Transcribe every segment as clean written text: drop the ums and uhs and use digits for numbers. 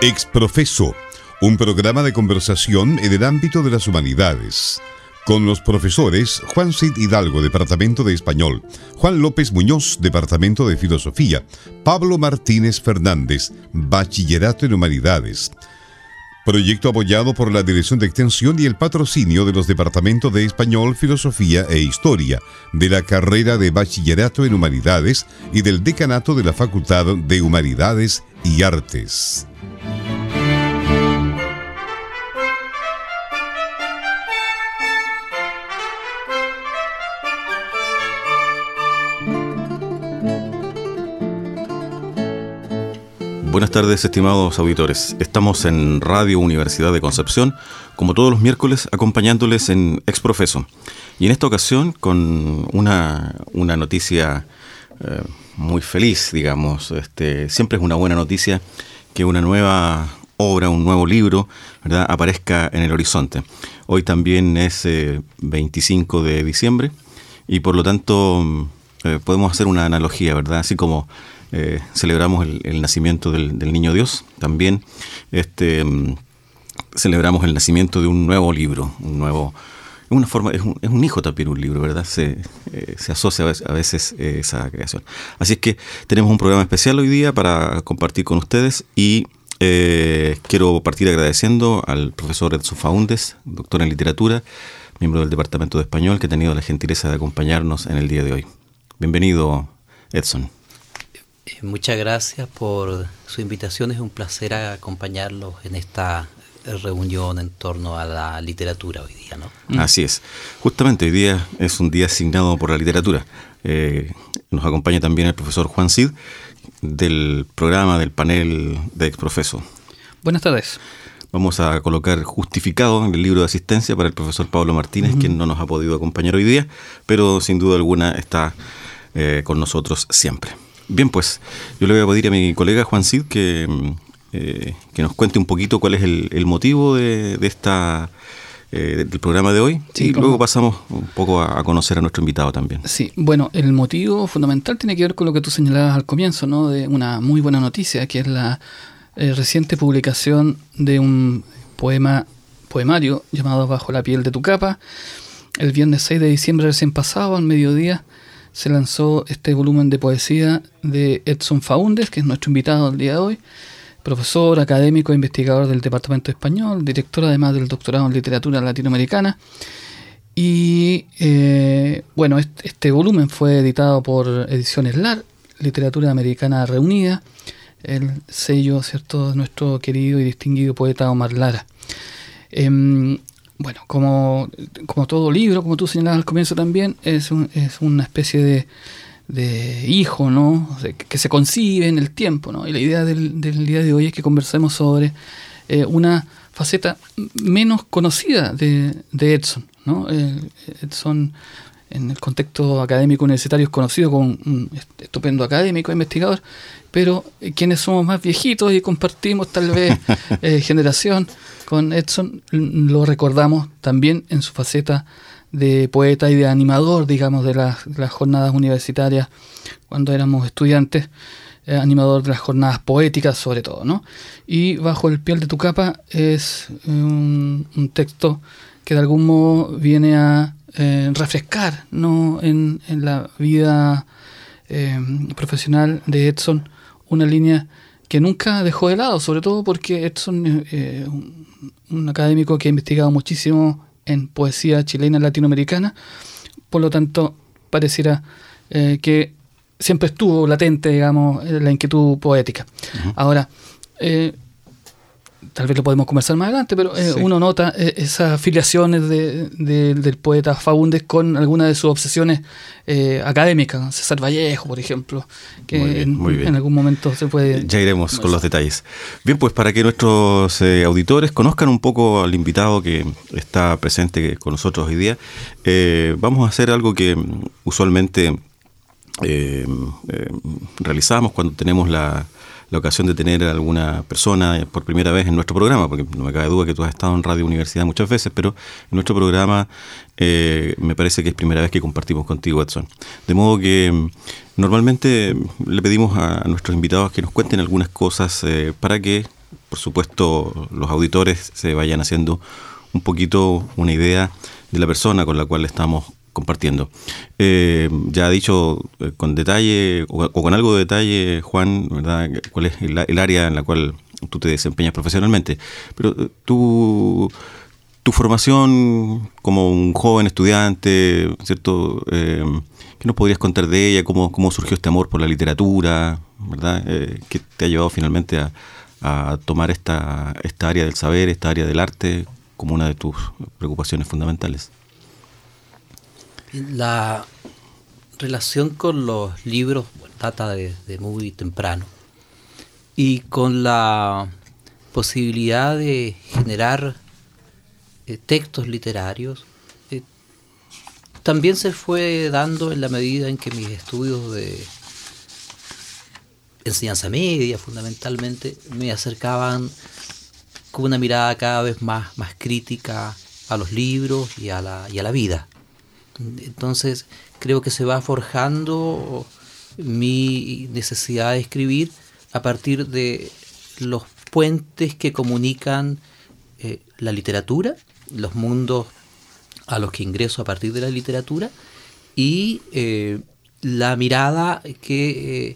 Exprofeso, un programa de conversación en el ámbito de las humanidades, con los profesores Juan Cid Hidalgo, Departamento de Español, Juan López Muñoz, Departamento de Filosofía, Pablo Martínez Fernández, Bachillerato en Humanidades. Proyecto apoyado por la Dirección de Extensión y el patrocinio de los Departamentos de Español, Filosofía e Historia, de la carrera de Bachillerato en Humanidades y del Decanato de la Facultad de Humanidades y Artes. Buenas tardes, estimados auditores. Estamos en Radio Universidad de Concepción, como todos los miércoles, acompañándoles en Exprofeso. Y en esta ocasión con una noticia muy feliz, digamos. Siempre es una buena noticia que una nueva obra, un nuevo libro, ¿verdad?, aparezca en el horizonte. Hoy también es 25 de diciembre y por lo tanto podemos hacer una analogía, ¿verdad? Así como celebramos el nacimiento del Niño Dios, también celebramos el nacimiento de un nuevo libro, es un hijo también un libro, ¿verdad? Se asocia a veces esa creación. Así es que tenemos un programa especial hoy día para compartir con ustedes y quiero partir agradeciendo al profesor Edson Faúndez, doctor en literatura, miembro del Departamento de Español, que ha tenido la gentileza de acompañarnos en el día de hoy. Bienvenido, Edson. Muchas gracias por su invitación. Es un placer acompañarlos en esta reunión en torno a la literatura hoy día, ¿no? Así es. Justamente hoy día es un día asignado por la literatura. Nos acompaña también el profesor Juan Cid del programa del panel de Exprofeso. Buenas tardes. Vamos a colocar justificado en el libro de asistencia para el profesor Pablo Martínez, quien no nos ha podido acompañar hoy día, pero sin duda alguna está con nosotros siempre. Bien, pues yo le voy a pedir a mi colega Juan Cid que nos cuente un poquito cuál es el motivo de esta del programa de hoy, sí, y luego pasamos un poco a conocer a nuestro invitado también. Sí, bueno, el motivo fundamental tiene que ver con lo que tú señalabas al comienzo, ¿no? De una muy buena noticia, que es la reciente publicación de un poemario llamado Bajo la piel de tu capa. El viernes 6 de diciembre recién pasado, al mediodía, se lanzó este volumen de poesía de Edson Faúndez, que es nuestro invitado el día de hoy, profesor, académico e investigador del Departamento de Español, director además del doctorado en literatura latinoamericana. Y bueno, este volumen fue editado por Ediciones LAR, Literatura Americana Reunida, el sello, ¿cierto?, de nuestro querido y distinguido poeta Omar Lara. Bueno, como todo libro, como tú señalabas al comienzo también, es una especie de hijo, ¿no?, que se concibe en el tiempo, ¿no? Y la idea del día de hoy es que conversemos sobre una faceta menos conocida de Edson, ¿no? Edson, en el contexto académico universitario, es conocido como un estupendo académico, investigador, pero quienes somos más viejitos y compartimos tal vez generación con Edson, lo recordamos también en su faceta de poeta y de animador, digamos, de las jornadas universitarias cuando éramos estudiantes, animador de las jornadas poéticas sobre todo, ¿no? Y Bajo el piel de tu capa es un texto que de algún modo viene a refrescar, ¿no?, en la vida profesional de Edson una línea que nunca dejó de lado, sobre todo porque Edson es un académico que ha investigado muchísimo en poesía chilena y latinoamericana, por lo tanto pareciera que siempre estuvo latente, digamos, la inquietud poética. Uh-huh. Ahora, tal vez lo podemos conversar más adelante, pero sí, uno nota esas afiliaciones del poeta Faúndez con algunas de sus obsesiones académicas. César Vallejo, por ejemplo, que muy bien. En algún momento se puede... Ya iremos con los detalles. Bien, pues para que nuestros auditores conozcan un poco al invitado que está presente con nosotros hoy día, vamos a hacer algo que usualmente realizamos cuando tenemos la ocasión de tener a alguna persona por primera vez en nuestro programa, porque no me cabe duda que tú has estado en Radio Universidad muchas veces, pero en nuestro programa me parece que es primera vez que compartimos contigo, Edson. De modo que normalmente le pedimos a nuestros invitados que nos cuenten algunas cosas para que por supuesto, los auditores se vayan haciendo un poquito una idea de la persona con la cual estamos compartiendo. Ya ha dicho con detalle o con algo de detalle, Juan, ¿verdad?, cuál es el área en la cual tú te desempeñas profesionalmente. Pero tu formación como un joven estudiante, ¿cierto? ¿Qué nos podrías contar de ella? ¿Cómo surgió este amor por la literatura, ¿verdad? ¿Qué te ha llevado finalmente a tomar esta área del saber, esta área del arte como una de tus preocupaciones fundamentales? La relación con los libros data de muy temprano, y con la posibilidad de generar textos literarios también se fue dando en la medida en que mis estudios de enseñanza media fundamentalmente me acercaban con una mirada cada vez más crítica a los libros y a la vida. Entonces creo que se va forjando mi necesidad de escribir a partir de los puentes que comunican la literatura, los mundos a los que ingreso a partir de la literatura, y la mirada que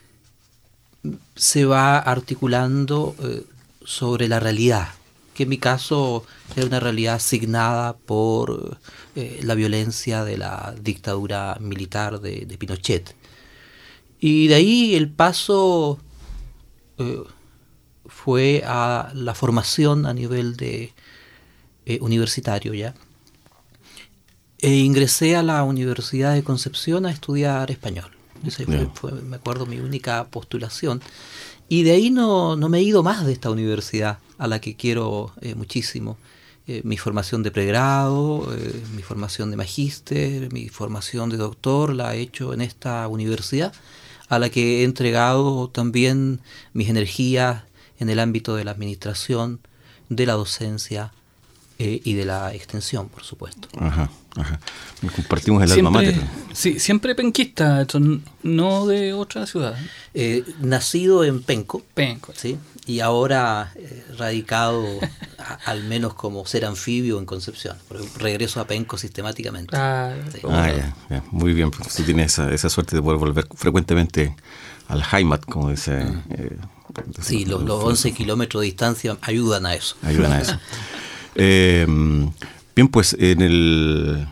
se va articulando sobre la realidad, que en mi caso era una realidad asignada por la violencia de la dictadura militar de Pinochet. Y de ahí el paso fue a la formación a nivel de universitario ya. Ingresé a la Universidad de Concepción a estudiar español. Esa fue, me acuerdo, mi única postulación. Y de ahí no me he ido más de esta universidad, a la que quiero muchísimo. Mi formación de pregrado, mi formación de magíster, mi formación de doctor la he hecho en esta universidad, a la que he entregado también mis energías en el ámbito de la administración, de la docencia y de la extensión, por supuesto. Ajá. Compartimos el alma mater. Sí, siempre penquista, no de otra ciudad. Nacido en Penco. Penco. ¿Sí? Y ahora radicado al menos como ser anfibio en Concepción. Regreso a Penco sistemáticamente. Sí. Ya. Muy bien, pues, tú tienes esa suerte de poder volver frecuentemente al Heimat, como dice. Sí, los 11 kilómetros de distancia ayudan a eso. Bien, pues en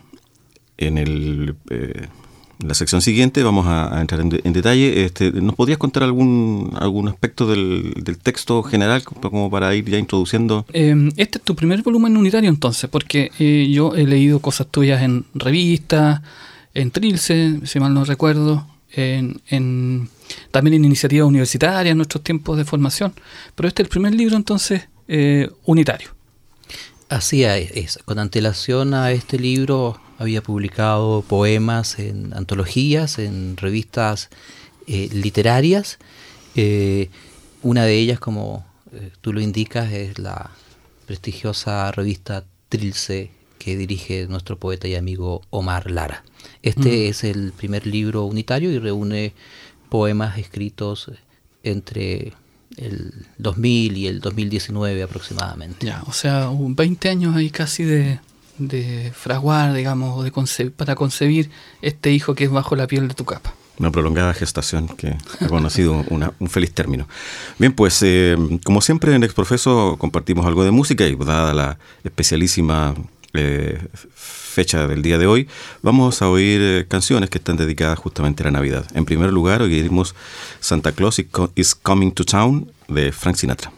la sección siguiente vamos a entrar en detalle. ¿Nos podrías contar algún aspecto del texto general como para ir ya introduciendo? Este es tu primer volumen unitario entonces, porque yo he leído cosas tuyas en revistas, en Trilce, si mal no recuerdo, también en iniciativas universitarias en nuestros tiempos de formación, pero este es el primer libro entonces unitario. Así es. Con antelación a este libro había publicado poemas en antologías, en revistas literarias. Una de ellas, como tú lo indicas, es la prestigiosa revista Trilce, que dirige nuestro poeta y amigo Omar Lara. Es el primer libro unitario y reúne poemas escritos entre el 2000 y el 2019 aproximadamente. Ya, o sea, 20 años ahí casi de fraguar, digamos, para concebir este hijo que es bajo la piel de tu capa. Una prolongada gestación que ha conocido un feliz término. Bien, pues como siempre en Exprofeso compartimos algo de música, y dada la especialísima fecha del día de hoy, vamos a oír canciones que están dedicadas justamente a la Navidad. En primer lugar, oímos Santa Claus is Coming to Town de Frank Sinatra.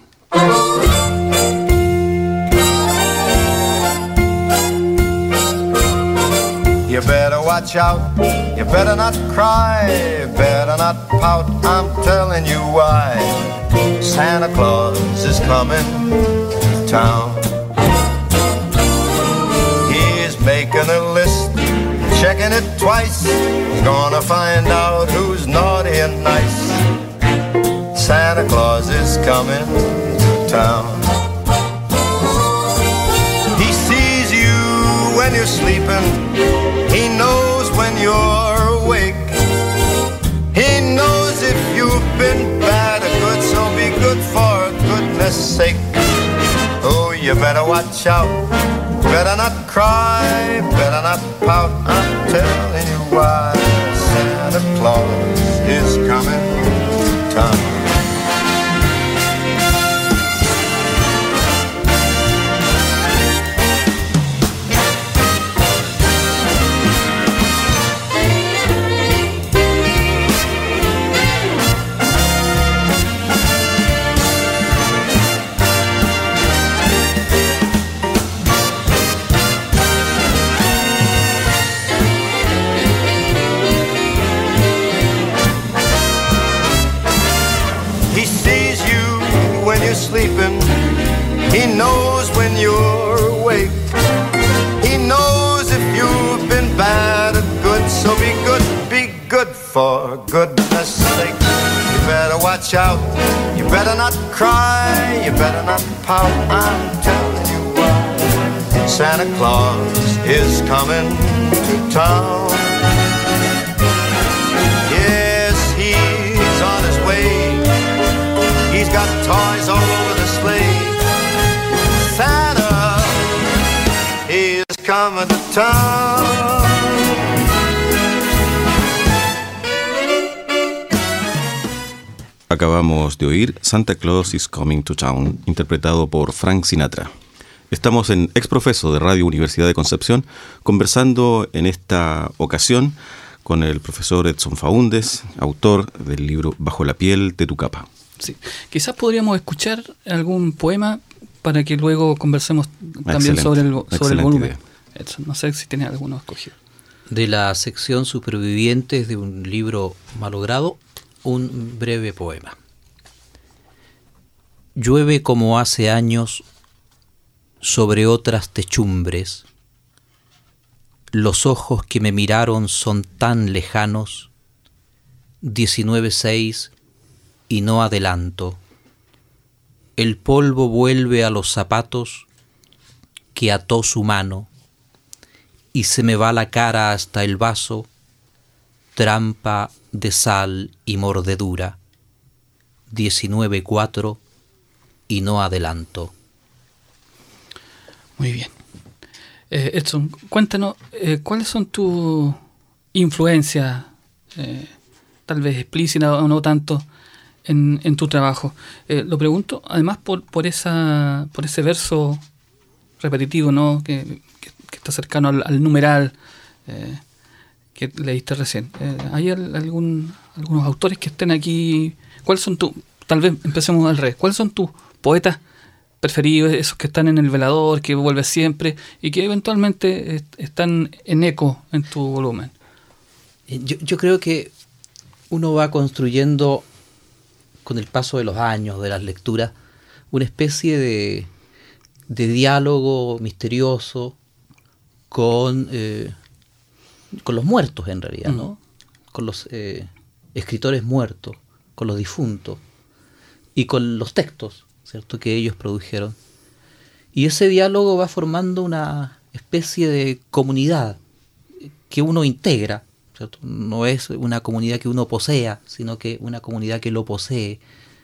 You better watch out, you better not cry, better not pout, I'm telling you why. Santa Claus is coming to town. He's making a list, checking it twice, gonna find out who's naughty and nice. Santa Claus is coming to town. He sees you when you're sleeping, he knows when you're awake. He knows if you've been bad or good, so be good for goodness sake. Oh, you better watch out. Better not cry, better not pout. I'm telling you why. Santa Claus is coming to town. Sleeping, he knows when you're awake. He knows if you've been bad or good. So be good for goodness sake. You better watch out. You better not cry. You better not pout. I'm telling you why. Santa Claus is coming to town. Yes, he's on his way. He's got toys all over the sleigh. Santa, he's coming to town. Acabamos de oír Santa Claus is Coming to Town, interpretado por Frank Sinatra. Estamos en Exprofeso de Radio Universidad de Concepción, conversando en esta ocasión con el profesor Edson Faúndez, autor del libro Bajo la piel de tu capa. Sí. Quizás podríamos escuchar algún poema para que luego conversemos también sobre el volumen. Edson, no sé si tienes alguno escogido. De la sección Supervivientes de un libro malogrado, un breve poema. Llueve como hace años sobre otras techumbres. Los ojos que me miraron son tan lejanos. 19:6 y no adelanto. El polvo vuelve a los zapatos que ató su mano y se me va la cara hasta el vaso, trampa de sal y mordedura. 19:4 y no adelanto. Muy bien. Edson, cuéntanos, ¿cuáles son tus influencias, tal vez explícitas o no tanto, en tu trabajo? Lo pregunto además por ese verso repetitivo, ¿no? que está cercano al numeral que leíste recién. ¿Hay algunos autores que estén aquí? ¿Cuáles son tal vez empecemos al revés, ¿cuáles son tus poetas preferidos, esos que están en el velador, que vuelves siempre y que eventualmente están en eco en tu volumen? Yo creo que uno va construyendo con el paso de los años, de las lecturas, una especie de diálogo misterioso con los muertos en realidad, ¿no? Con los escritores muertos, con los difuntos y con los textos, ¿cierto?, que ellos produjeron. Y ese diálogo va formando una especie de comunidad que uno integra, ¿cierto? No es una comunidad que uno posea, sino que una comunidad que lo posee.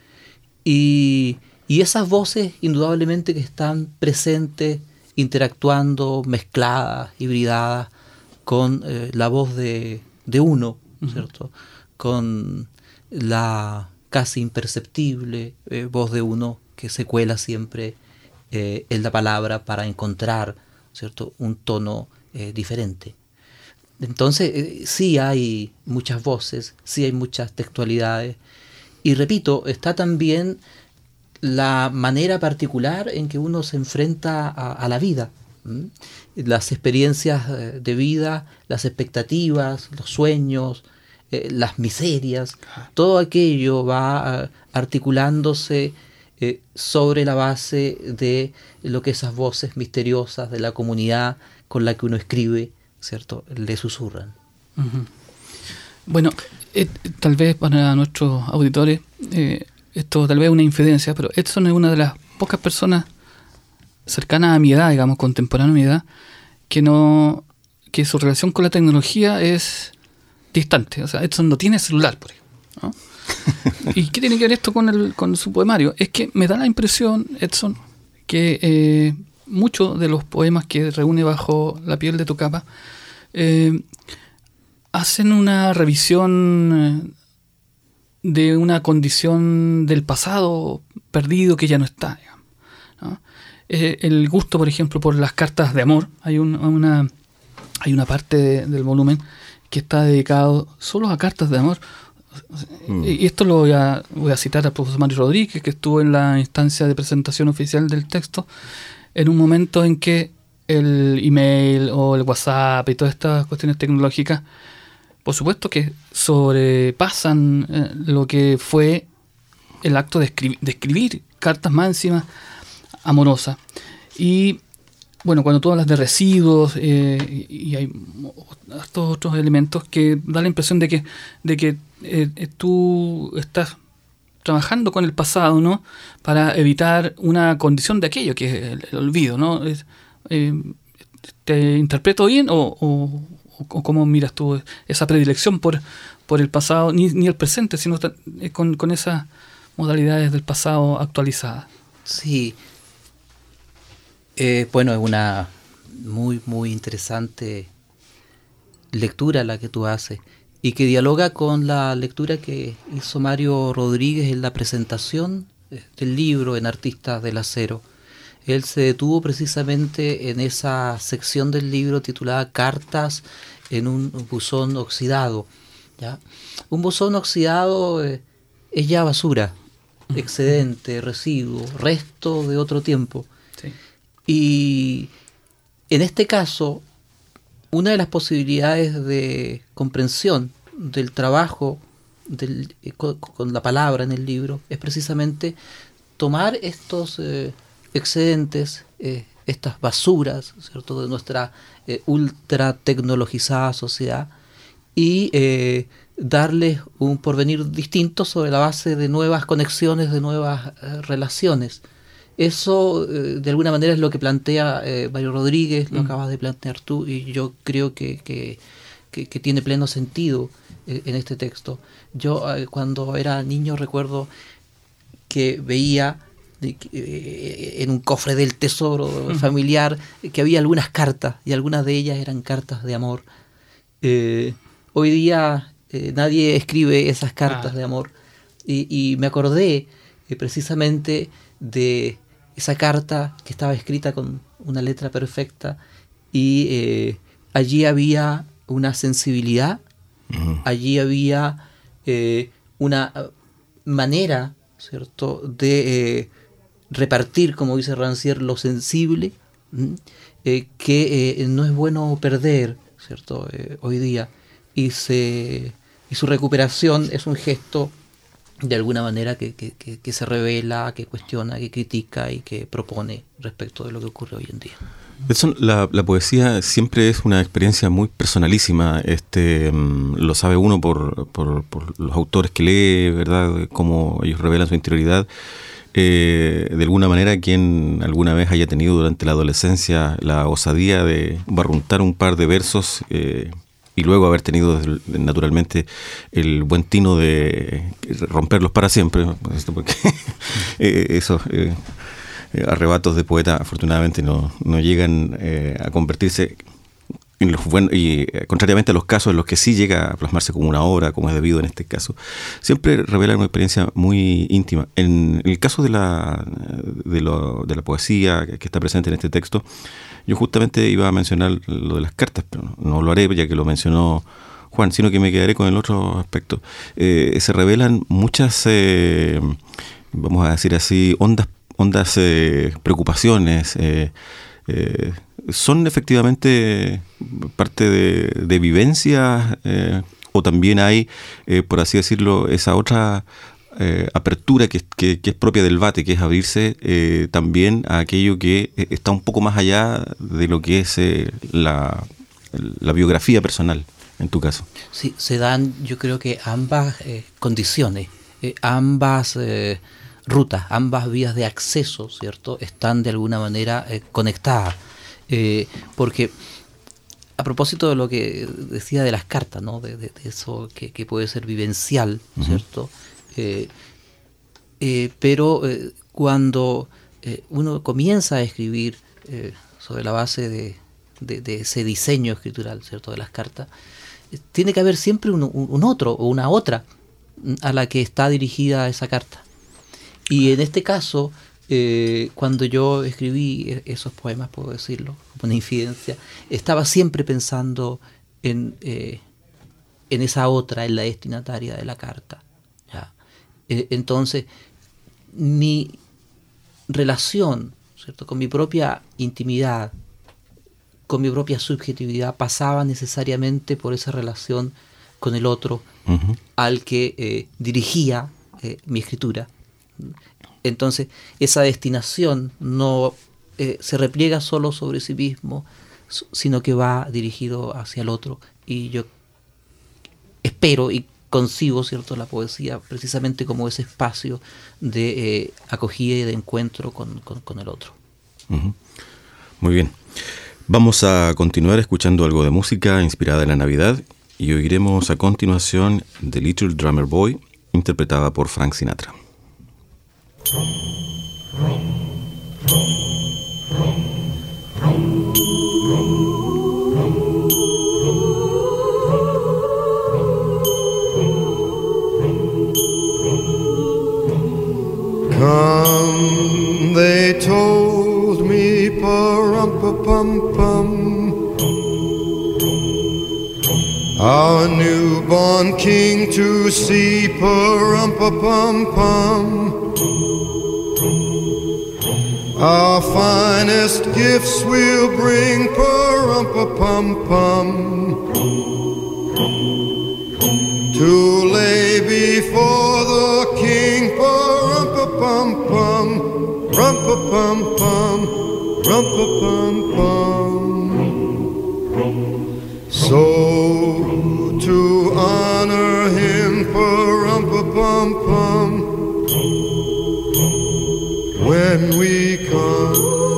Y esas voces indudablemente que están presentes, interactuando, mezcladas, hibridadas con la voz de uno, ¿cierto? Con la casi imperceptible voz de uno que se cuela siempre en la palabra para encontrar, ¿cierto?, un tono diferente. Entonces sí hay muchas voces, sí hay muchas textualidades, y repito, está también la manera particular en que uno se enfrenta a la vida, las experiencias de vida, las expectativas, los sueños, las miserias, todo aquello va articulándose sobre la base de lo que esas voces misteriosas de la comunidad con la que uno escribe, ¿cierto?, le susurran. Uh-huh. Bueno, tal vez para nuestros auditores esto tal vez es una infidencia, pero Edson es una de las pocas personas cercanas a mi edad, digamos, contemporánea a mi edad, que su relación con la tecnología es distante. O sea, Edson no tiene celular, por ejemplo, ¿no? ¿Y qué tiene que ver esto con su poemario? Es que me da la impresión, Edson, que muchos de los poemas que reúne Bajo la piel de tu capa hacen una revisión de una condición del pasado perdido que ya no está, digamos, ¿no? El gusto, por ejemplo, por las cartas de amor. Hay una parte del volumen que está dedicado solo a cartas de amor. Y esto lo voy a citar al profesor Mario Rodríguez, que estuvo en la instancia de presentación oficial del texto, en un momento en que el email o el WhatsApp y todas estas cuestiones tecnológicas, por supuesto que sobrepasan lo que fue el acto de escribir cartas más encima amorosas. Y bueno, cuando tú hablas de residuos y hay estos otros elementos que da la impresión de que tú estás trabajando con el pasado, ¿no? Para evitar una condición de aquello que es el olvido, ¿no? ¿Te interpreto bien o cómo miras tú esa predilección por el pasado, ni el presente, sino con esas modalidades del pasado actualizadas? Sí. Bueno, es una muy, muy interesante lectura la que tú haces y que dialoga con la lectura que hizo Mario Rodríguez en la presentación del libro en Artistas del Acero. Él se detuvo precisamente en esa sección del libro titulada Cartas en un buzón oxidado, ¿ya? Un buzón oxidado es ya basura, excedente, residuo, resto de otro tiempo. Sí. Y en este caso, una de las posibilidades de comprensión del trabajo con la palabra en el libro es precisamente tomar estos excedentes, estas basuras, ¿cierto?, de nuestra ultra tecnologizada sociedad y darles un porvenir distinto sobre la base de nuevas conexiones, de nuevas relaciones. Eso, de alguna manera, es lo que plantea Mario Rodríguez, lo acabas de plantear tú, y yo creo que tiene pleno sentido en este texto. Yo, cuando era niño, recuerdo que veía en un cofre del tesoro familiar que había algunas cartas, y algunas de ellas eran cartas de amor. Hoy día nadie escribe esas cartas de amor, y me acordé precisamente de esa carta que estaba escrita con una letra perfecta y allí había una sensibilidad, allí había una manera, ¿cierto?, de repartir, como dice Rancière, lo sensible, que no es bueno perder, ¿cierto?, hoy día, y su recuperación es un gesto de alguna manera que se revela, que cuestiona, que critica y que propone respecto de lo que ocurre hoy en día. Edson, la poesía siempre es una experiencia muy personalísima. Lo sabe uno por los autores que lee, ¿verdad?, cómo ellos revelan su interioridad. De alguna manera, quien alguna vez haya tenido durante la adolescencia la osadía de barruntar un par de versos y luego haber tenido naturalmente el buen tino de romperlos para siempre, porque esos arrebatos de poeta afortunadamente no llegan a convertirse en los buenos, y contrariamente a los casos en los que sí llega a plasmarse como una obra, como es debido en este caso, siempre revela una experiencia muy íntima. En el caso de la poesía que está presente en este texto, yo justamente iba a mencionar lo de las cartas, pero no lo haré ya que lo mencionó Juan, sino que me quedaré con el otro aspecto. Se revelan muchas, vamos a decir así, hondas preocupaciones. Son efectivamente parte de vivencias, o también hay, por así decirlo, esa otra apertura que es propia del Vate, que es abrirse también a aquello que está un poco más allá de lo que es la biografía personal, en tu caso. Sí, se dan, yo creo que ambas condiciones, ambas rutas, ambas vías de acceso, ¿cierto?, están de alguna manera conectadas. Porque a propósito de lo que decía de las cartas, ¿no?, de eso que puede ser vivencial, ¿cierto?, Pero cuando uno comienza a escribir sobre la base de ese diseño escritural, ¿cierto?, de las cartas, tiene que haber siempre un otro o una otra a la que está dirigida esa carta. Y en este caso, cuando yo escribí esos poemas, puedo decirlo, como una infidencia, estaba siempre pensando en esa otra, en la destinataria de la carta, ¿ya? Entonces, mi relación, ¿cierto?, con mi propia intimidad, con mi propia subjetividad, pasaba necesariamente por esa relación con el otro, uh-huh, al que dirigía mi escritura. Entonces, esa destinación no se repliega solo sobre sí mismo, sino que va dirigido hacia el otro. Y yo espero y concibo, ¿cierto?, la poesía precisamente como ese espacio de acogida y de encuentro con el otro. Uh-huh. Muy bien. Vamos a continuar escuchando algo de música inspirada en la Navidad y oiremos a continuación The Little Drummer Boy, interpretada por Frank Sinatra. Come, they told me, pa-rum-pa-pum-pum, our newborn king to see, pa-rum-pa-pum-pum. Our finest gifts we'll bring, pa-rum-pa-pum-pum, to lay before the king, pa-rum-pa-pum-pum, rum-pa-pum-pum, rum-pa-pum-pum. So to honor him, pa-rum-pa-pum-pum, when we come,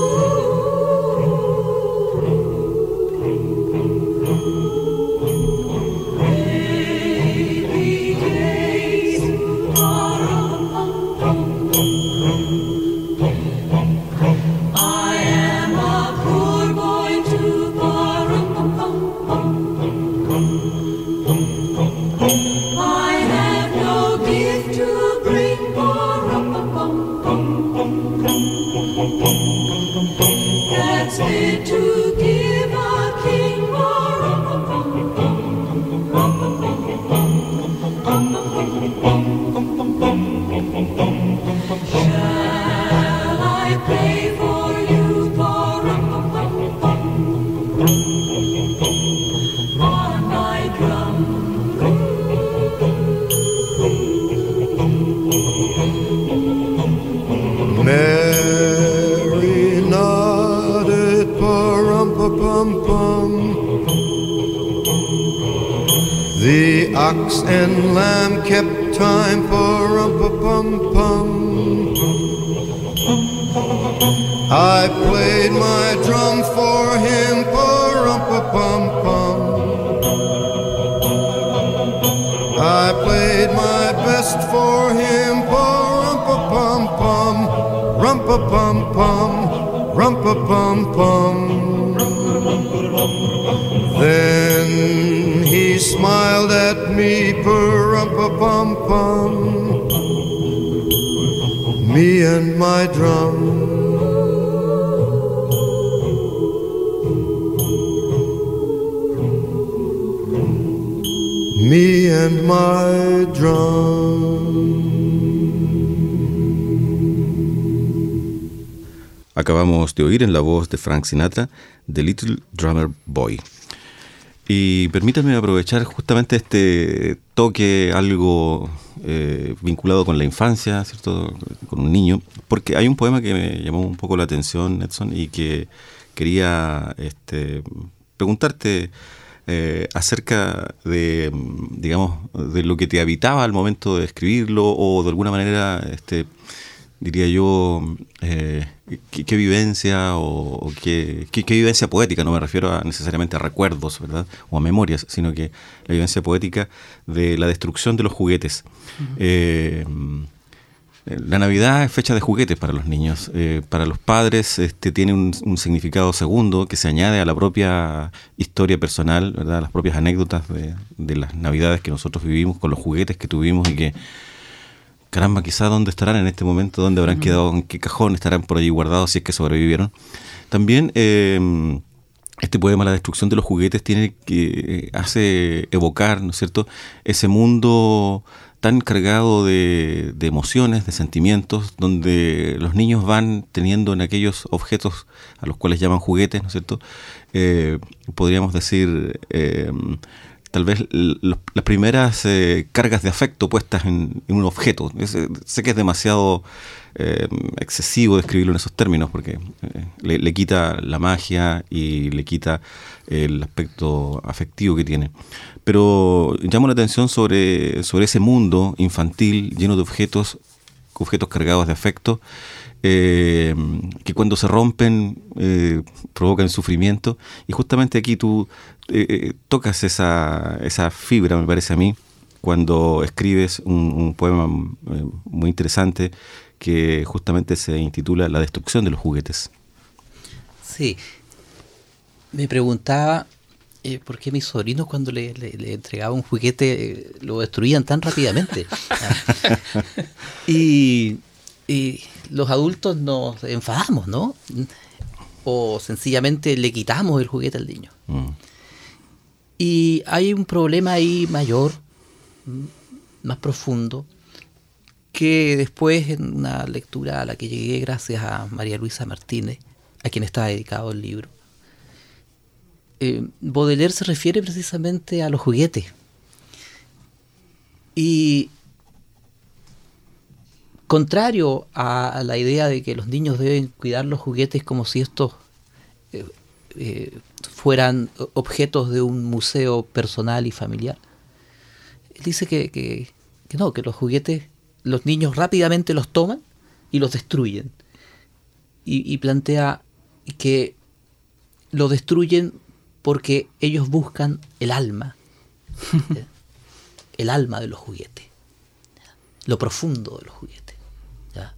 Mary nodded, pa-rum-pa-pum-pum. The ox and lamb kept time, pa-rum-pa-pum-pum. I played my drum for him, pa-rum-pa-pum-pum. I played my best for him, pa-rum-pa-pum-pum, rum-pa-pum-pum, rum-pa-pum-pum. Then he smiled at me, pa-rum-pa-pum-pum, me and my drum. Me and my drum. Acabamos de oír en la voz de Frank Sinatra The Little Drummer Boy. Y permítame aprovechar justamente este toque algo vinculado con la infancia, ¿cierto?, con un niño, porque hay un poema que me llamó un poco la atención, Edson, y que quería preguntarte acerca de, digamos, de lo que te habitaba al momento de escribirlo, o de alguna manera diría yo, qué vivencia o qué vivencia poética, no me refiero necesariamente a recuerdos, ¿verdad?, o a memorias, sino que la vivencia poética de la destrucción de los juguetes. La Navidad es fecha de juguetes para los niños. Para los padres tiene un significado segundo que se añade a la propia historia personal, ¿verdad?, a las propias anécdotas de las Navidades que nosotros vivimos con los juguetes que tuvimos y que, caramba, quizá dónde estarán en este momento, dónde habrán quedado, en qué cajón estarán por allí guardados si es que sobrevivieron. También este poema, La destrucción de los juguetes, hace evocar, ¿no es cierto?, ese mundo tan cargado de emociones, de sentimientos, donde los niños van teniendo en aquellos objetos a los cuales llaman juguetes, ¿no es cierto?, podríamos decir, tal vez las primeras cargas de afecto puestas en un objeto. Sé que es demasiado excesivo describirlo en esos términos, porque le quita la magia y le quita el aspecto afectivo que tiene. Pero llamo la atención sobre ese mundo infantil lleno de objetos cargados de afecto, que cuando se rompen provocan sufrimiento. Y justamente aquí tú tocas esa fibra, me parece a mí, cuando escribes un poema muy interesante que justamente se intitula La destrucción de los juguetes. Sí, me preguntaba por qué mis sobrinos, cuando le entregaba un juguete, lo destruían tan rápidamente. Y los adultos nos enfadamos, ¿no? O sencillamente le quitamos el juguete al niño. Y hay un problema ahí mayor, más profundo, que después, en una lectura a la que llegué gracias a María Luisa Martínez, a quien está dedicado el libro, Baudelaire se refiere precisamente a los juguetes. Y contrario a la idea de que los niños deben cuidar los juguetes como si estos fueran objetos de un museo personal y familiar, él dice que no, que los juguetes los niños rápidamente los toman y los destruyen. Y plantea que lo destruyen porque ellos buscan el alma de los juguetes, lo profundo de los juguetes, ¿ya?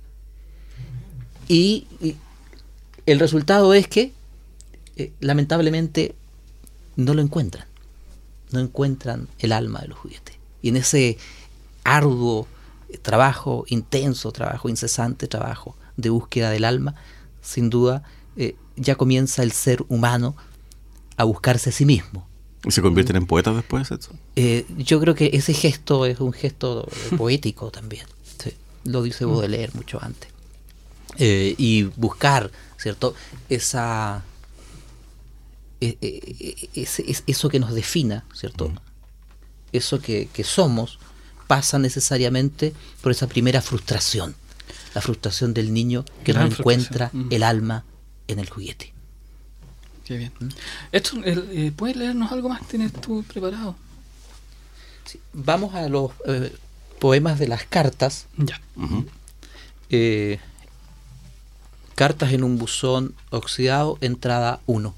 Y el resultado es que lamentablemente no encuentran el alma de los juguetes. Y en ese arduo trabajo, intenso trabajo, incesante trabajo de búsqueda del alma, sin duda ya comienza el ser humano a buscarse a sí mismo. ¿Y se convierten en poetas después de eso? Yo creo que ese gesto es un gesto poético también. Sí, lo dice Baudelaire mucho antes. Y buscar, ¿cierto?, eso que nos defina, ¿cierto? Eso que somos, pasa necesariamente por esa primera frustración, la frustración del niño que no encuentra el alma en el juguete. Qué bien. Esto, ¿puedes leernos algo más? ¿Tienes tú preparado? Sí, vamos a los poemas de las cartas. Ya. Cartas en un buzón oxidado, entrada 1.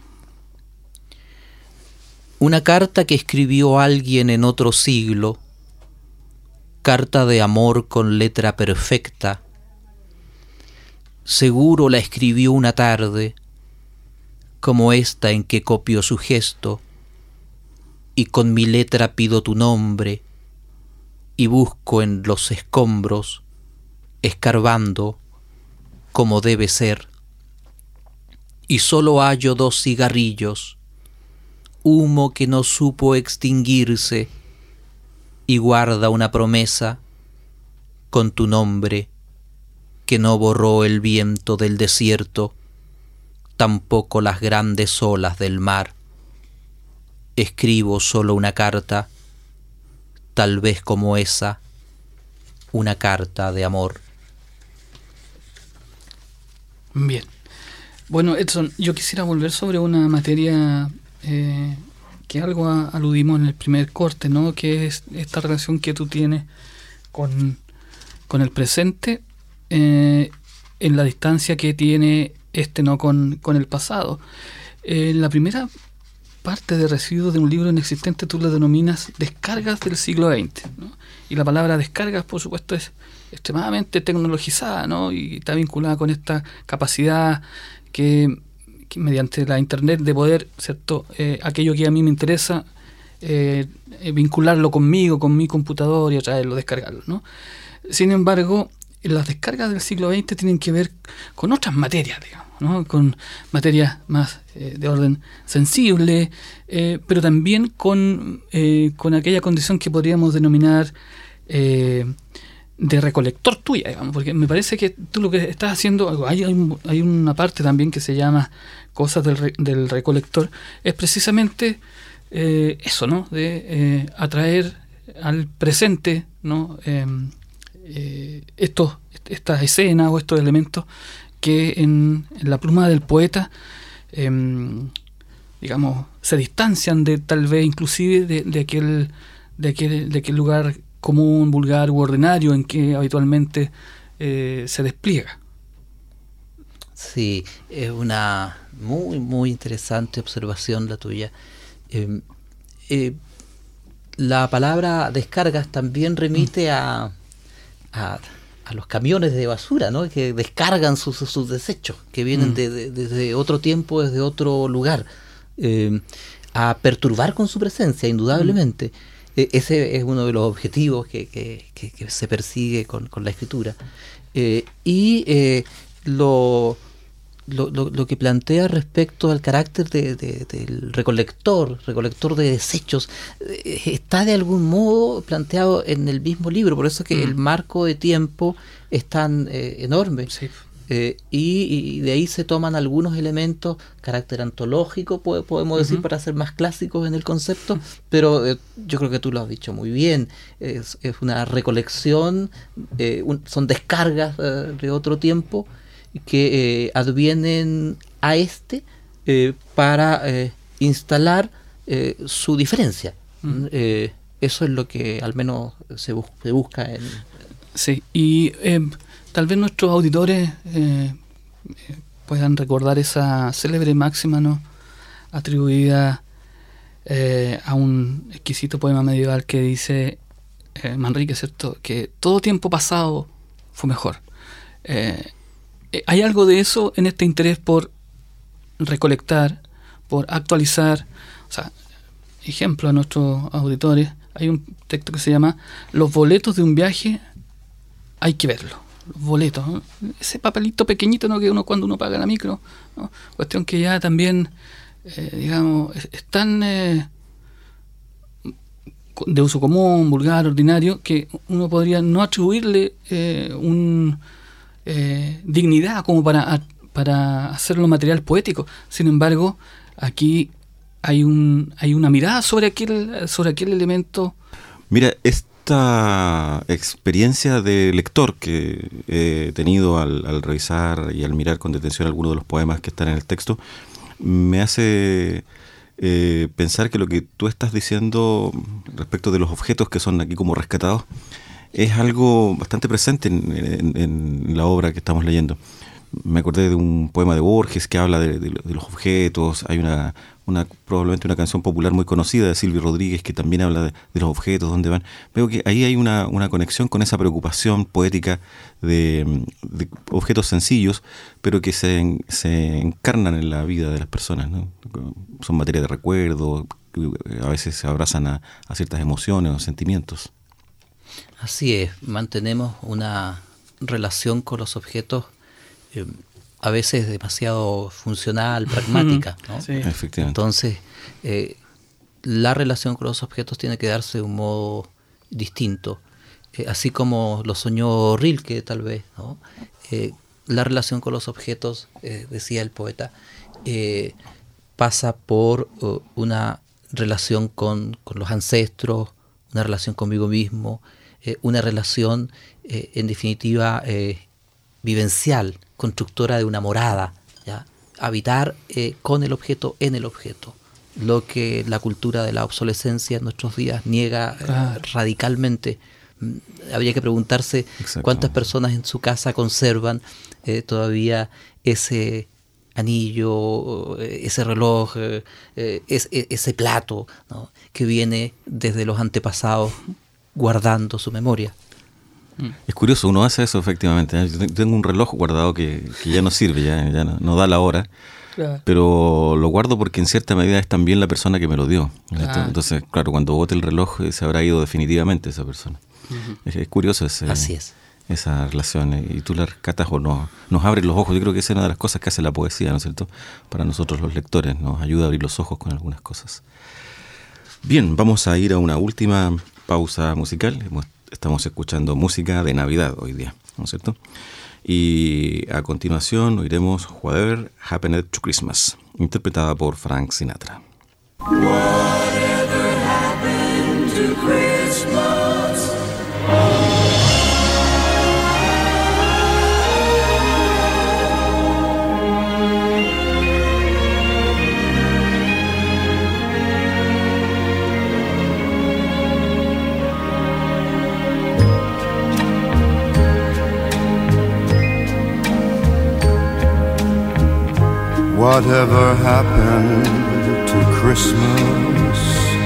Una carta que escribió alguien en otro siglo, carta de amor con letra perfecta. Seguro la escribió una tarde, como esta en que copio su gesto, y con mi letra pido tu nombre, y busco en los escombros, escarbando, como debe ser, y solo hallo 2 cigarrillos, humo que no supo extinguirse, y guarda una promesa con tu nombre, que no borró el viento del desierto, tampoco las grandes olas del mar. Escribo solo una carta, tal vez como esa, una carta de amor. Bien. Bueno, Edson, yo quisiera volver sobre una materia que algo aludimos en el primer corte, ¿no? Que es esta relación que tú tienes con el presente en la distancia que tiene ¿no? con el pasado. La primera parte de residuos de un libro inexistente tú lo denominas descargas del siglo XX, ¿no? Y la palabra descargas, por supuesto, es extremadamente tecnologizada, ¿no? Y está vinculada con esta capacidad que mediante la internet de poder, ¿cierto? Aquello que a mí me interesa, vincularlo conmigo, con mi computador y traerlo, descargarlo, ¿no? Sin embargo, las descargas del siglo XX tienen que ver con otras materias, digamos, ¿no? Con materias más de orden sensible, pero también con aquella condición que podríamos denominar de recolector tuya, digamos, porque me parece que tú lo que estás haciendo, hay una parte también que se llama cosas del recolector, es precisamente eso, ¿no? De atraer al presente, ¿no? Estas escenas o estos elementos que en la pluma del poeta, digamos, se distancian de tal vez inclusive de aquel lugar común, vulgar u ordinario en que habitualmente se despliega. Sí, es una muy, muy interesante observación la tuya. La palabra descargas también remite a los camiones de basura, ¿no? Que descargan sus desechos, que vienen desde otro tiempo, desde otro lugar, a perturbar con su presencia, indudablemente. Ese es uno de los objetivos que se persigue con la escritura. Lo que plantea respecto al carácter del recolector de desechos, está de algún modo planteado en el mismo libro, por eso que el marco de tiempo es tan enorme. Sí. Y de ahí se toman algunos elementos, carácter antológico, podemos decir, para ser más clásicos en el concepto, pero yo creo que tú lo has dicho muy bien, es una recolección, son descargas de otro tiempo, que advienen a para instalar su diferencia. Eso es lo que al menos se busca en... Sí, y tal vez nuestros auditores puedan recordar esa célebre máxima, ¿no? Atribuida a un exquisito poema medieval que dice Manrique, ¿cierto? Que todo tiempo pasado fue mejor. Hay algo de eso en este interés por recolectar, por actualizar. O sea, ejemplo a nuestros auditores, hay un texto que se llama Los boletos de un viaje hay que verlo. Los boletos, ¿no? Ese papelito pequeñito, ¿no? Que cuando uno paga la micro, ¿no? Cuestión que ya también, digamos, es tan de uso común, vulgar, ordinario, que uno podría no atribuirle dignidad como para hacerlo material poético. Sin embargo, aquí hay una mirada sobre aquel elemento. Mira, esta experiencia de lector que he tenido al revisar y al mirar con detención algunos de los poemas que están en el texto, me hace pensar que lo que tú estás diciendo respecto de los objetos que son aquí como rescatados es algo bastante presente en la obra que estamos leyendo. Me acordé de un poema de Borges que habla de los objetos. Hay probablemente una canción popular muy conocida de Silvio Rodríguez que también habla de los objetos, dónde van. Veo que ahí hay una conexión con esa preocupación poética de objetos sencillos, pero que se encarnan en la vida de las personas, ¿no? Son materia de recuerdo, a veces se abrazan a ciertas emociones o sentimientos. Así es, mantenemos una relación con los objetos a veces demasiado funcional, pragmática, ¿no? Sí. Efectivamente. Entonces, la relación con los objetos tiene que darse de un modo distinto, así como lo soñó Rilke tal vez, ¿no? La relación con los objetos, decía el poeta, pasa por una relación con los ancestros, una relación conmigo mismo, una relación en definitiva vivencial, constructora de una morada, ¿ya? Habitar con el objeto, en el objeto, lo que la cultura de la obsolescencia en nuestros días niega radicalmente, Habría que preguntarse cuántas personas en su casa conservan todavía ese anillo, ese reloj, ese plato, ¿no?, que viene desde los antepasados guardando su memoria. Es curioso, uno hace eso efectivamente. Yo tengo un reloj guardado que ya no sirve, ya no da la hora. Claro. Pero lo guardo porque en cierta medida es también la persona que me lo dio. Claro. Entonces, claro, cuando bote el reloj se habrá ido definitivamente esa persona. Es curioso Así es. Esa relación, y tú la rescatas o nos abre los ojos. Yo creo que esa es una de las cosas que hace la poesía, ¿no es cierto? Para nosotros los lectores, nos ayuda a abrir los ojos con algunas cosas. Bien, vamos a ir a una última pausa musical. Estamos escuchando música de Navidad hoy día, ¿no es cierto? Y a continuación oiremos Whatever Happened to Christmas, interpretada por Frank Sinatra. Whatever happened to Christmas? Whatever happened to Christmas?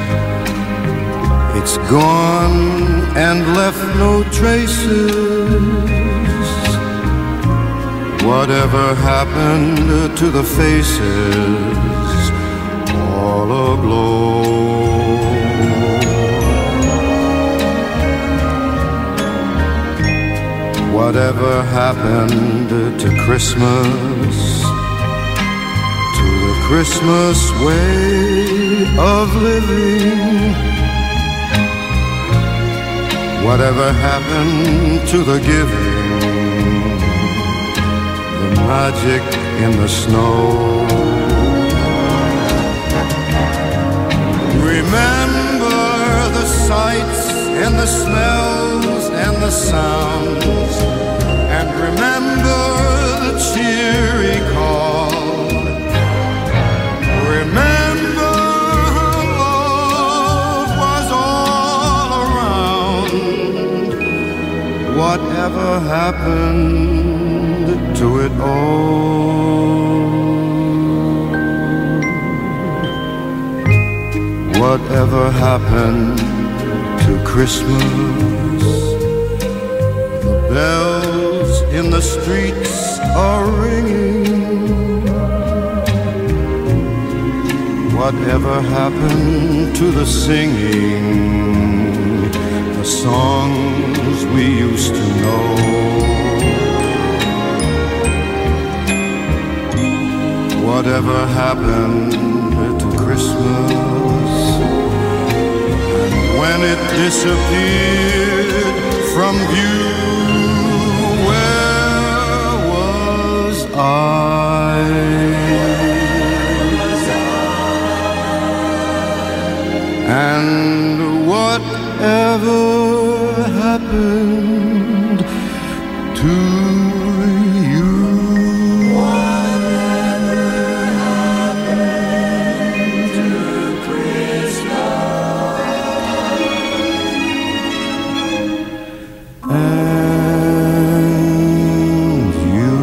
It's gone and left no traces. Whatever happened to the faces all aglow? Whatever happened to Christmas? Christmas way of living? Whatever happened to the giving, the magic in the snow? Remember the sights and the smells and the sounds, and remember the cheery call. Remember how love was all around. Whatever happened to it all? Whatever happened to Christmas? The bells in the streets are ringing. Whatever happened to the singing, the songs we used to know? Whatever happened to Christmas? And when it disappeared from view, where was I? And whatever happened to you? Whatever happened to Christmas? And you?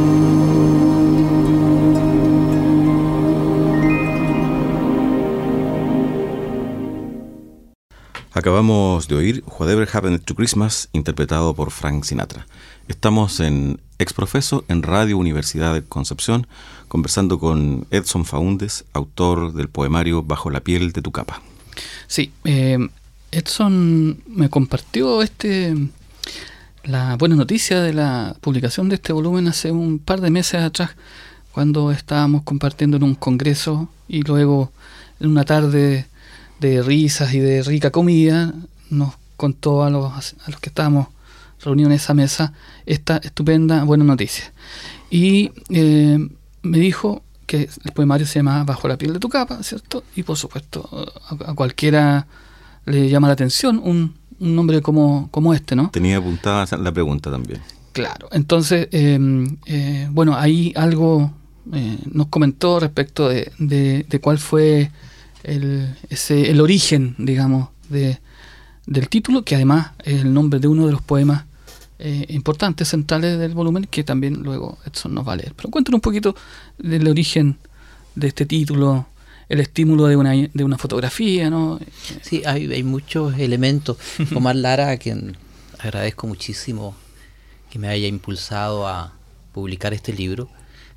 Acabamos de oír Whatever Happened to Christmas, interpretado por Frank Sinatra. Estamos en Exprofeso, en Radio Universidad de Concepción, conversando con Edson Faúndez, autor del poemario Bajo la piel de tu capa. Sí, Edson me compartió la buena noticia de la publicación de este volumen hace un par de meses atrás, cuando estábamos compartiendo en un congreso y luego en una tarde de risas y de rica comida, nos contó a los que estábamos reunidos en esa mesa esta estupenda buena noticia. Y me dijo que el poemario se llama Bajo la piel de tu capa, ¿cierto? Y por supuesto a cualquiera le llama la atención un nombre como este, ¿no? Tenía apuntada la pregunta también. Claro, entonces, bueno, ahí algo nos comentó respecto de cuál fue el origen, digamos, de del título, que además es el nombre de uno de los poemas importantes, centrales del volumen, que también luego Edson nos va a leer. Pero cuéntanos un poquito del origen de este título, el estímulo de una fotografía, ¿no? Sí, hay muchos elementos. Omar Lara, a quien agradezco muchísimo que me haya impulsado a publicar este libro,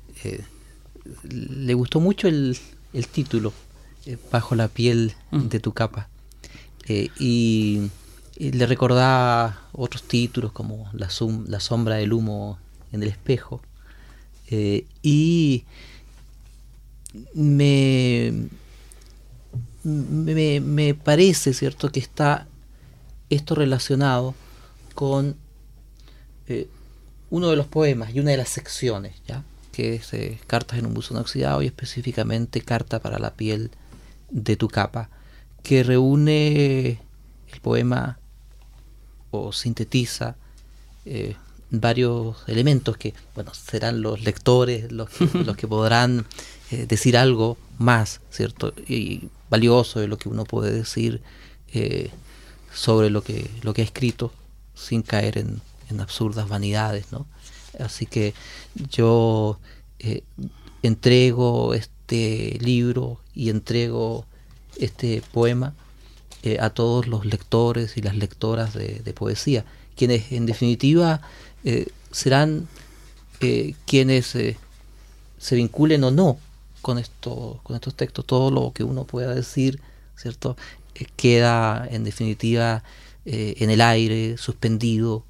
le gustó mucho el título, Bajo la piel de tu capa, y le recordaba otros títulos como La sombra del humo en el espejo, y me parece, ¿cierto?, que está esto relacionado con uno de los poemas y una de las secciones, ¿ya?, que es Cartas en un buzón oxidado, y específicamente Carta para la piel de tu capa, que reúne el poema o sintetiza varios elementos que, bueno, serán los lectores los que podrán decir algo más, ¿cierto?, y valioso de lo que uno puede decir sobre lo que ha escrito, sin caer en absurdas vanidades, ¿no? Así que yo entrego este libro y entrego este poema a todos los lectores y las lectoras de poesía, quienes en definitiva serán quienes se vinculen o no con estos textos. Todo lo que uno pueda decir, ¿cierto?, queda en definitiva en el aire, suspendido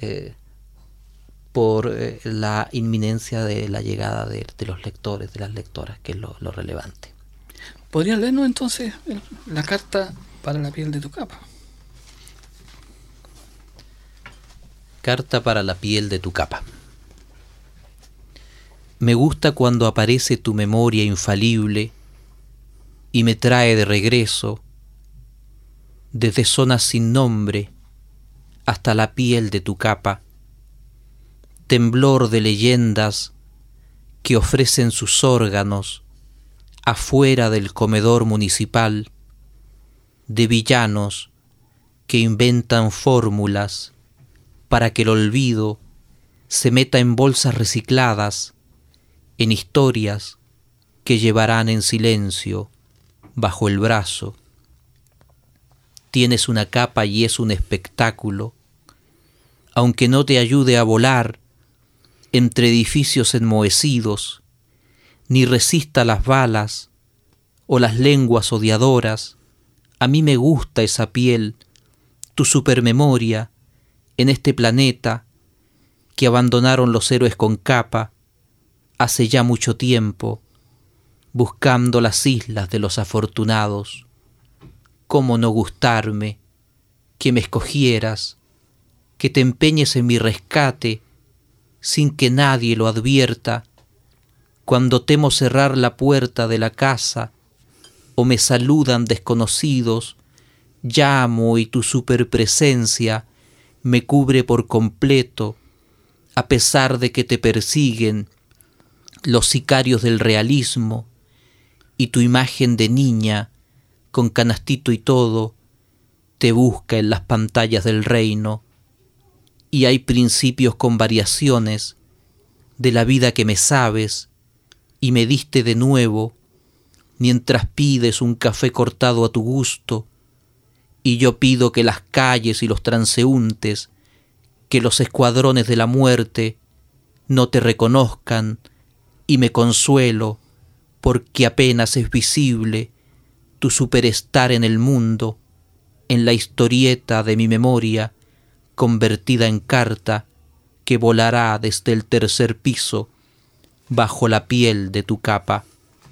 por la inminencia de la llegada de los lectores, de las lectoras, que es lo relevante. ¿Podrías leernos entonces la carta para la piel de tu capa? Carta para la piel de tu capa. Me gusta cuando aparece tu memoria infalible y me trae de regreso desde zonas sin nombre hasta la piel de tu capa, temblor de leyendas que ofrecen sus órganos afuera del comedor municipal, de villanos que inventan fórmulas para que el olvido se meta en bolsas recicladas, en historias que llevarán en silencio bajo el brazo. Tienes una capa y es un espectáculo, aunque no te ayude a volar entre edificios enmohecidos, ni resista las balas o las lenguas odiadoras. A mí me gusta esa piel, tu supermemoria, en este planeta que abandonaron los héroes con capa hace ya mucho tiempo, buscando las islas de los afortunados. ¿Cómo no gustarme que me escogieras, que te empeñes en mi rescate sin que nadie lo advierta? Cuando temo cerrar la puerta de la casa o me saludan desconocidos, llamo y tu superpresencia me cubre por completo, a pesar de que te persiguen los sicarios del realismo y tu imagen de niña, con canastito y todo, te busca en las pantallas del reino. Y hay principios con variaciones de la vida que me sabes y me diste de nuevo, mientras pides un café cortado a tu gusto, y yo pido que las calles y los transeúntes, que los escuadrones de la muerte no te reconozcan, y me consuelo porque apenas es visible tu superestar en el mundo, en la historieta de mi memoria convertida en carta que volará desde el tercer piso bajo la piel de tu capa.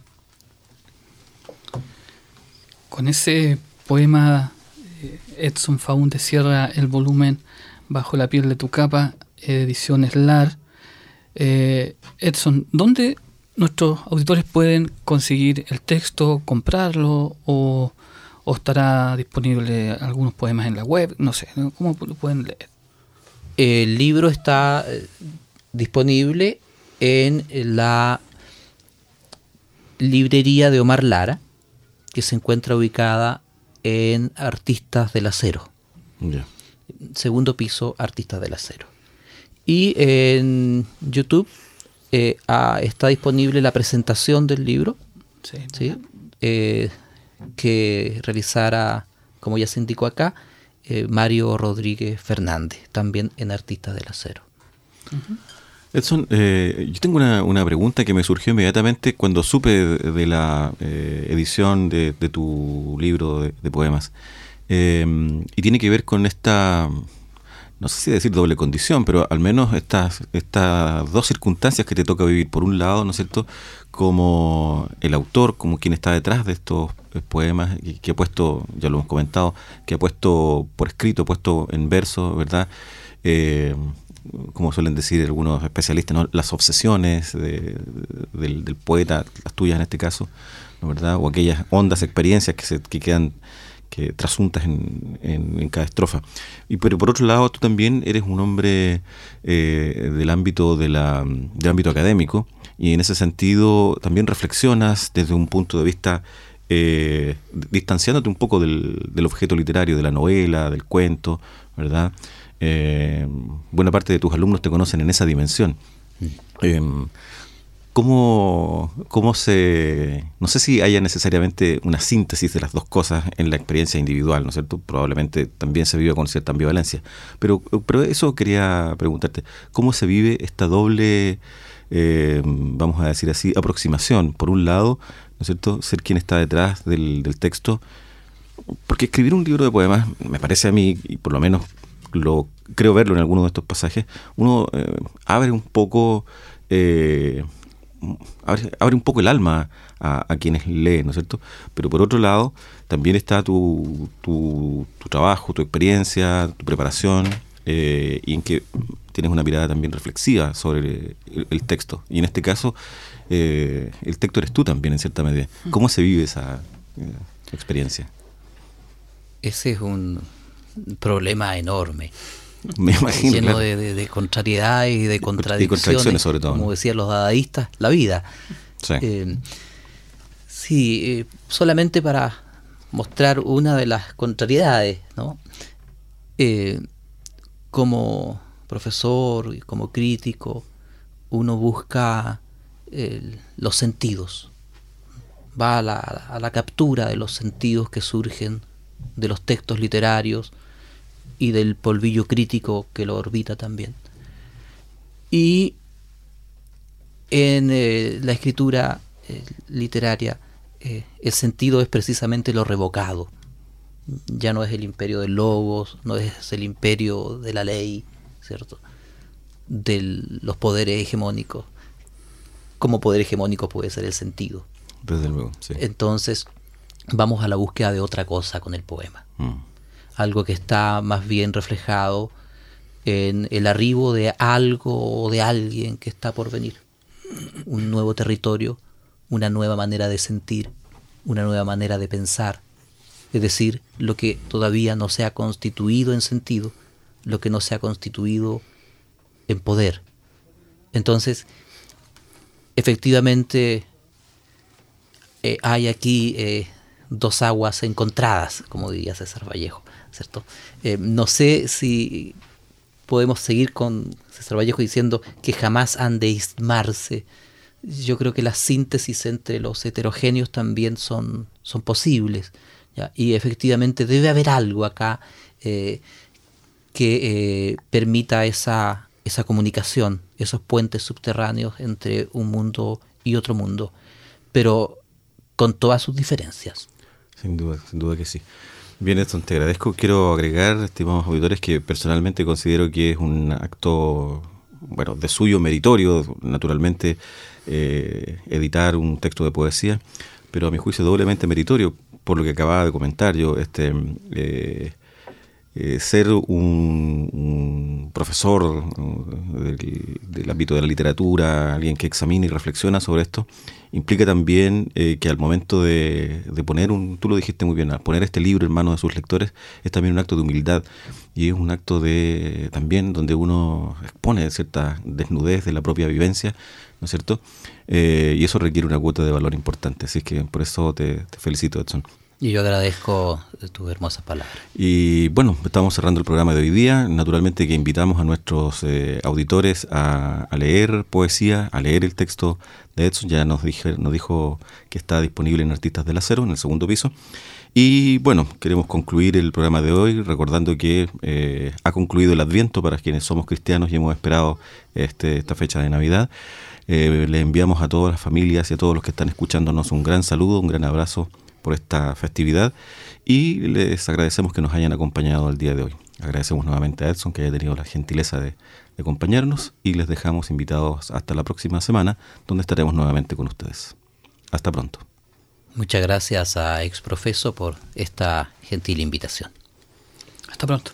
Con ese poema Edson Faúndez cierra el volumen Bajo la piel de tu capa, ediciones LAR. Edson, ¿dónde nuestros auditores pueden conseguir el texto, comprarlo, o estará disponible algunos poemas en la web? No sé, ¿cómo lo pueden leer? El libro está disponible en la librería de Omar Lara, que se encuentra ubicada en Artistas del Acero. Ya. Segundo piso, Artistas del Acero. Y en YouTube está disponible la presentación del libro, Sí. ¿sí? Que realizara, como ya se indicó acá, Mario Rodríguez Fernández, también en Artistas del Acero. Edson, yo tengo una pregunta que me surgió inmediatamente cuando supe de la edición de tu libro de poemas. Y tiene que ver con esta, no sé si decir doble condición, pero al menos estas dos circunstancias que te toca vivir. Por un lado, ¿no es cierto?, como el autor, como quien está detrás de estos poemas, y que ha puesto, ya lo hemos comentado, que ha puesto por escrito, puesto en verso, ¿verdad?, como suelen decir algunos especialistas, ¿no?, las obsesiones del poeta, las tuyas en este caso, ¿no?, ¿verdad?, o aquellas hondas experiencias que quedan trasuntas en cada estrofa. Pero por otro lado, tú también eres un hombre del ámbito del ámbito académico, y en ese sentido también reflexionas desde un punto de vista distanciándote un poco del objeto literario, de la novela, del cuento, ¿verdad? Buena parte de tus alumnos te conocen en esa dimensión. ¿Cómo se...? No sé si haya necesariamente una síntesis de las dos cosas en la experiencia individual, ¿no es cierto? Probablemente también se vive con cierta ambivalencia. Pero eso quería preguntarte. ¿Cómo se vive esta doble, vamos a decir así, aproximación? Por un lado, ¿no es cierto?, ser quien está detrás del texto. Porque escribir un libro de poemas, me parece a mí, y por lo menos creo verlo en alguno de estos pasajes, uno abre un poco... abre un poco el alma a quienes leen, ¿no es cierto? Pero por otro lado, también está tu trabajo, tu experiencia, tu preparación, y en que tienes una mirada también reflexiva sobre el texto. Y en este caso, el texto eres tú también, en cierta medida. ¿Cómo se vive esa experiencia? Ese es un problema enorme. Me imagino, lleno claro, de contrariedades y de contradicciones, sobre todo, ¿no?, como decían los dadaístas, la vida. Sí. Solamente para mostrar una de las contrariedades, ¿no? Como profesor y como crítico, uno busca los sentidos, va a la captura de los sentidos que surgen de los textos literarios y del polvillo crítico que lo orbita también. Y en la escritura literaria, el sentido es precisamente lo revocado. Ya no es el imperio del logos, no es el imperio de la ley, ¿cierto?, de los poderes hegemónicos. Como poder hegemónico puede ser el sentido. Desde luego, sí. Entonces, vamos a la búsqueda de otra cosa con el poema. Algo que está más bien reflejado en el arribo de algo o de alguien que está por venir. Un nuevo territorio, una nueva manera de sentir, una nueva manera de pensar. Es decir, lo que todavía no se ha constituido en sentido, lo que no se ha constituido en poder. Entonces, efectivamente, hay aquí dos aguas encontradas, como diría César Vallejo, ¿cierto? No sé si podemos seguir con César Vallejo diciendo que jamás han de ismarse. Yo creo que las síntesis entre los heterogéneos también son posibles, ¿ya? Y efectivamente debe haber algo acá que permita esa comunicación, esos puentes subterráneos entre un mundo y otro mundo, pero con todas sus diferencias. Sin duda que sí. Bien, Edson, te agradezco. Quiero agregar, estimados auditores, que personalmente considero que es un acto, bueno, de suyo meritorio, naturalmente, editar un texto de poesía, pero a mi juicio doblemente meritorio, por lo que acababa de comentar yo, ser un profesor del ámbito de la literatura, alguien que examina y reflexiona sobre esto, implica también que al momento de poner tú lo dijiste muy bien, al poner este libro en manos de sus lectores, es también un acto de humildad y es un acto también donde uno expone cierta desnudez de la propia vivencia, ¿no es cierto? Y eso requiere una cuota de valor importante, así que por eso te felicito, Edson. Y yo agradezco tus hermosas palabras. Y bueno, estamos cerrando el programa de hoy día. Naturalmente que invitamos a nuestros auditores a leer poesía, a leer el texto de Edson. Ya nos dijo que está disponible en Artistas del Acero, en el segundo piso. Y bueno, queremos concluir el programa de hoy recordando que ha concluido el Adviento para quienes somos cristianos y hemos esperado esta fecha de Navidad. Le enviamos a todas las familias y a todos los que están escuchándonos un gran saludo, un gran abrazo por esta festividad y les agradecemos que nos hayan acompañado el día de hoy. Agradecemos nuevamente a Edson que haya tenido la gentileza de acompañarnos y les dejamos invitados hasta la próxima semana, donde estaremos nuevamente con ustedes. Hasta pronto. Muchas gracias a Exprofeso por esta gentil invitación. Hasta pronto.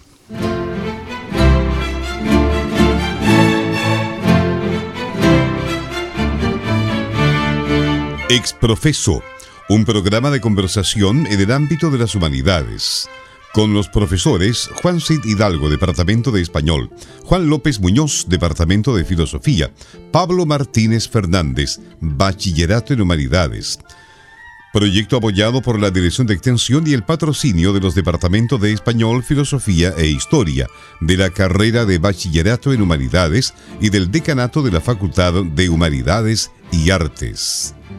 Exprofeso, un programa de conversación en el ámbito de las humanidades, con los profesores Juan Cid Hidalgo, Departamento de Español, Juan López Muñoz, Departamento de Filosofía, Pablo Martínez Fernández, Bachillerato en Humanidades. Proyecto apoyado por la Dirección de Extensión y el patrocinio de los Departamentos de Español, Filosofía e Historia, de la carrera de Bachillerato en Humanidades y del Decanato de la Facultad de Humanidades y Artes.